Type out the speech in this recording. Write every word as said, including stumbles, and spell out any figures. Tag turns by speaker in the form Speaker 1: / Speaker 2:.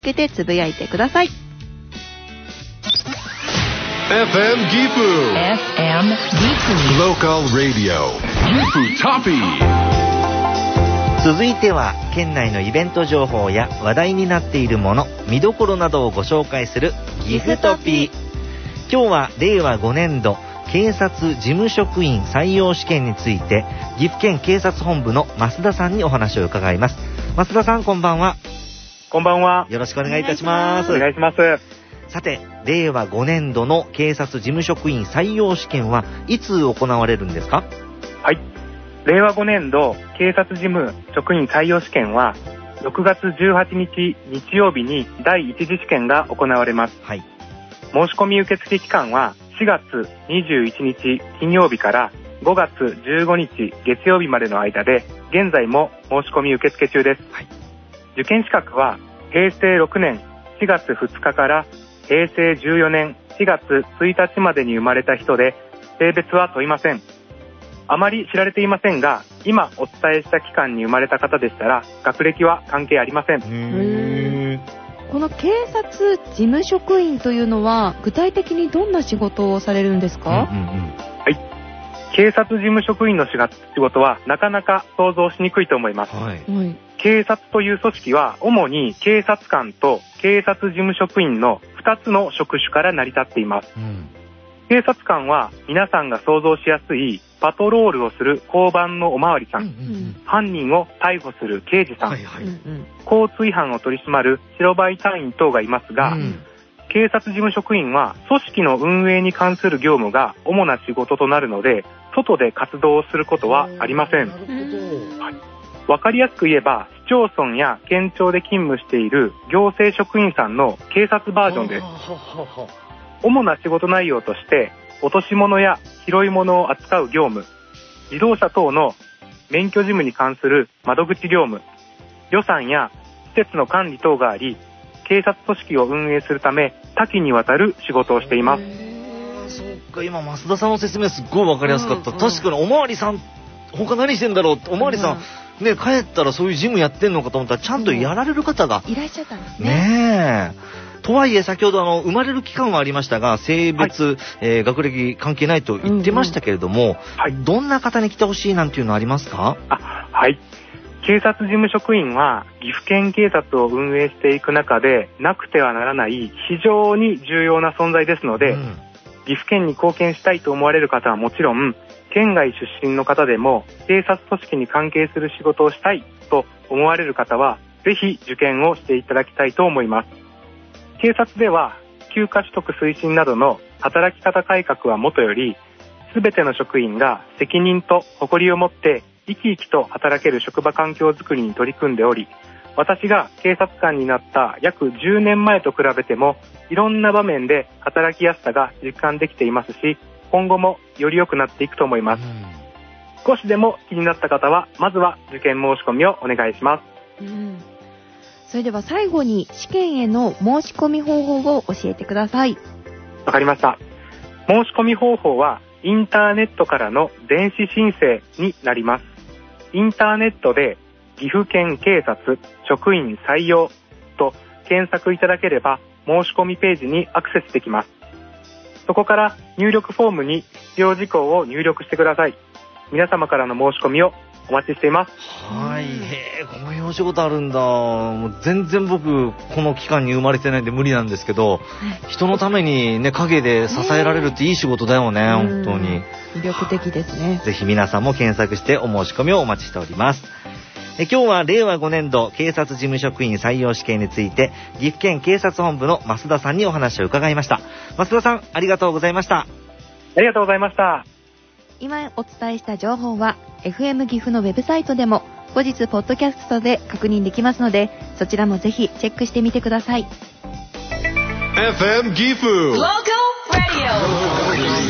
Speaker 1: けてつぶやいてください。
Speaker 2: エフエム ギフ
Speaker 3: エフエム ギフ
Speaker 2: Local Radio Gifu Toppy。
Speaker 4: 続いては県内のイベント情報や話題になっているもの、見どころなどをご紹介するギフトピー。今日はれいわごねんど警察事務職員採用試験について岐阜県警察本部の増田さんにお話を伺います。増田さん、こんばんは。
Speaker 5: こんばんは。
Speaker 4: よろしくお願いいたします。
Speaker 5: お願いします。
Speaker 4: さて、れいわごねんどの警察事務職員採用試験はいつ行われるんですか？
Speaker 5: はい。れいわごねんど警察事務職員採用試験はろくがつじゅうはちにち日曜日にだいいち次試験が行われます。
Speaker 4: はい。
Speaker 5: 申し込み受付期間はしがつにじゅういちにち金曜日からごがつじゅうごにち月曜日までの間で、現在も申し込み受付中です。はい。受験資格はへいせいろくねんしがつふつかからへいせいじゅうよねんしがつついたちまでに生まれた人で、性別は問いません。あまり知られていませんが、今お伝えした期間に生まれた方でしたら学歴は関係ありません。
Speaker 1: へー。この警察事務職員というのは具体的にどんな仕事をされるんですか？
Speaker 5: うんうんうん、はい。警察事務職員の仕事はなかなか想像しにくいと思います。はい。警察という組織は主に警察官と警察事務職員のふたつの職種から成り立っています。うん、警察官は皆さんが想像しやすいパトロールをする交番のおまわりさん、うんうん、犯人を逮捕する刑事さん、はいはい、交通違反を取り締まる白バイ隊員等がいますが、うん、警察事務職員は組織の運営に関する業務が主な仕事となるので、外で活動をすることはありません。はい、わかりやすく言えば市町村や県庁で勤務している行政職員さんの警察バージョンです。主な仕事内容として落とし物や拾い物を扱う業務、自動車等の免許事務に関する窓口業務、予算や施設の管理等があり、警察組織を運営するため多岐にわたる仕事をしています。
Speaker 4: そっか、今増田さんの説明すっごいわかりやすかった。うんうん、確かにおまわりさん他何してんだろうって、おまわりさん、うん、ね、帰ったらそういう事務やってんのかと思ったらちゃんとやられる方が、
Speaker 1: うん、いらっしゃったんですね。
Speaker 4: ねえ。とはいえ先ほどあの生まれる期間はありましたが、性別、はい、えー、学歴関係ないと言ってましたけれども、うんうん、はい、どんな方に来てほしいなんていうのありますか？
Speaker 5: あ、はい。警察事務職員は岐阜県警察を運営していく中でなくてはならない非常に重要な存在ですので、うん、岐阜県に貢献したいと思われる方はもちろん、県外出身の方でも警察組織に関係する仕事をしたいと思われる方はぜひ受験をしていただきたいと思います。警察では休暇取得推進などの働き方改革はもとより、すべての職員が責任と誇りを持って生き生きと働ける職場環境づくりに取り組んでおり、私が警察官になった約じゅうねんまえと比べてもいろんな場面で働きやすさが実感できていますし、今後もより良くなっていくと思います。うん、少しでも気になった方はまずは受験申し込みをお願いします。うん、
Speaker 1: それでは最後に試験への申し込み方法を教えてください。
Speaker 5: わかりました。申し込み方法はインターネットからの電子申請になります。インターネットで岐阜県警察職員採用と検索いただければ申し込みページにアクセスできます。そこから入力フォームに必要事項を入力してください。皆様からの申し込みをお待ちしています。
Speaker 4: はい、へー、こういうお仕事あるんだ。もう全然僕この期間に生まれてないんで無理なんですけど、人のためにね、陰で支えられるっていい仕事だよね、本当に
Speaker 1: 魅力的ですね。
Speaker 4: ぜひ皆さんも検索してお申し込みをお待ちしております。え今日はれいわごねんど警察事務職員採用試験について岐阜県警察本部の増田さんにお話を伺いました。増田さん、ありがとうございました。
Speaker 5: ありがとうございました。
Speaker 1: 今お伝えした情報は エフエム 岐阜のウェブサイトでも後日ポッドキャストで確認できますので、そちらもぜひチェックしてみてください。
Speaker 2: エフエム 岐阜 Local Radio